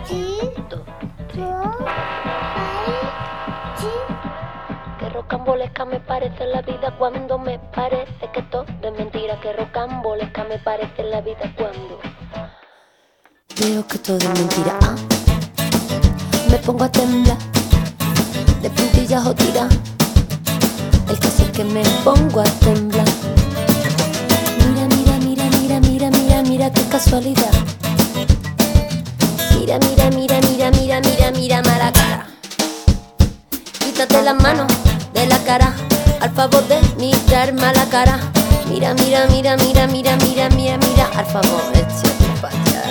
2, 3. Qué rocambolesca me parece la vida cuando me parece que todo es mentira. Qué rocambolesca me parece la vida cuando veo que todo es mentira. Me pongo a temblar, de puntillas o tirar. El caso es que me pongo a temblar. Mira, mira, mira, mira, mira, mira, mira qué casualidad. Mira, mira, mira, mira, mira, mira, mira mala cara. Quítate las manos de la cara al favor de mirar mala cara. Mira, mira, mira, mira, mira, mira, mira, mira al favor, échate pa' allá.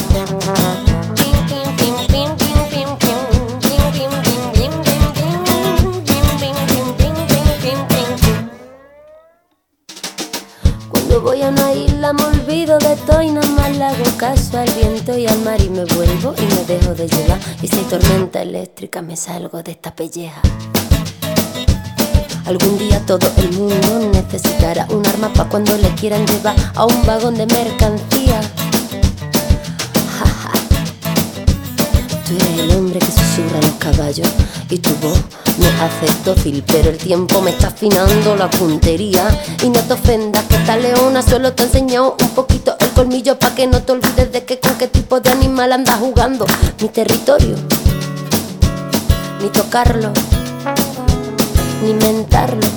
Cuando voy a una isla me olvido de todo y nada más le hago caso al viento y al mar y me vuelvo y me dejo de llevar. Y si hay tormenta eléctrica me salgo de esta pelleja. Algún día todo el mundo necesitará un arma pa' cuando le quieran llevar a un vagón de mercancía. Ja, ja. Tú eres el hombre que susurra los caballos y tu voz me hace dócil, pero el tiempo me está afinando la puntería. Y no te ofendas que esta leona solo te ha enseñado un poquito el colmillo pa' que no te olvides de que con qué tipo de animal andas jugando. Mi territorio, ni tocarlo, ni mentarlo.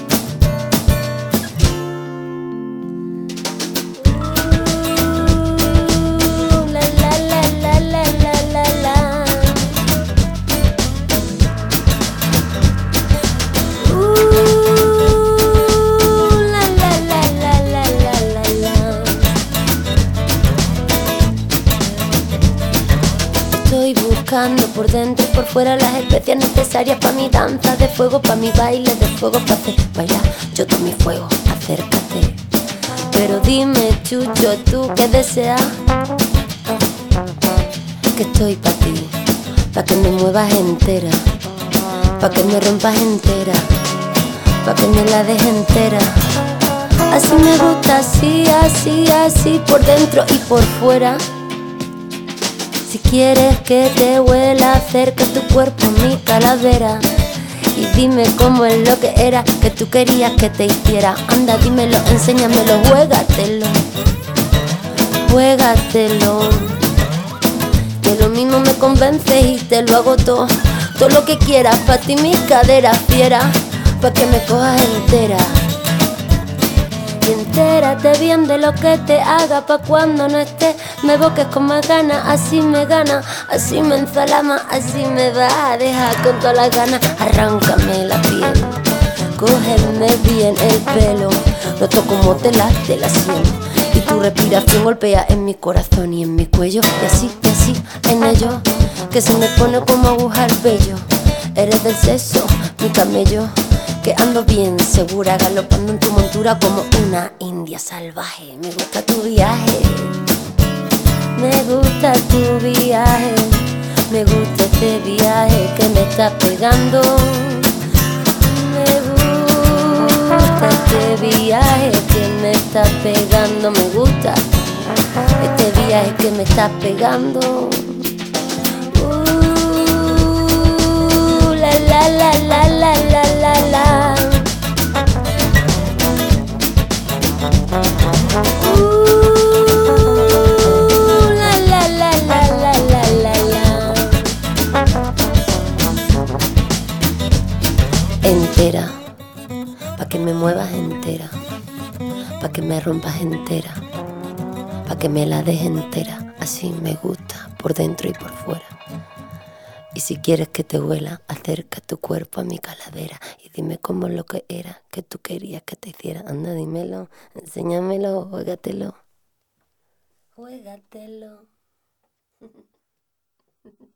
La la la la la la la la. La la la la la la la la. Estoy buscando por dentro y por fuera las especias necesarias pa' mi danza de fuego, pa' mi baile de fuego, pa' hacer bailar yo todo mi fuego. Acércate, pero dime, chucho, ¿tú qué deseas? Que estoy pa' ti, pa' que me muevas entera, pa' que me rompas entera, pa' que me la dejes entera. Así me gusta, así, así, así, por dentro y por fuera. Si quieres que te huela, acerca tu cuerpo a mi calavera y dime cómo es lo que era que tú querías que te hiciera. Anda, dímelo, enséñamelo, juégatelo, juégatelo. Que lo mismo me convences y te lo hago todo, todo lo que quieras, pa' ti mis caderas fieras, pa' que me cojas entera. Y entérate bien de lo que te haga pa' cuando no estés me evoques con más ganas. Así me gana, así me enzalama, así me va a dejar con todas las ganas. Arráncame la piel, cógeme bien el pelo, noto como te late la sien y tu respiración golpea en mi corazón y en mi cuello. Y así en ello que se me pone como aguja al vello. Eres del sexo, mi camello, que ando bien segura, galopando en tu montura como una india salvaje. Me gusta tu viaje, me gusta tu viaje, me gusta este viaje que me está pegando. Me gusta este viaje que me está pegando, me gusta este viaje que me está pegando. La la la la la la la la. La la la la la la la la. Entera, pa' que me muevas entera, pa' que me rompas entera, pa' que me la dejes entera. Así me gusta, por dentro y por fuera. Y si quieres que te huela, acerca tu cuerpo a mi calavera y dime cómo es lo que era que tú querías que te hiciera. Anda, dímelo, enséñamelo, juégatelo, juégatelo.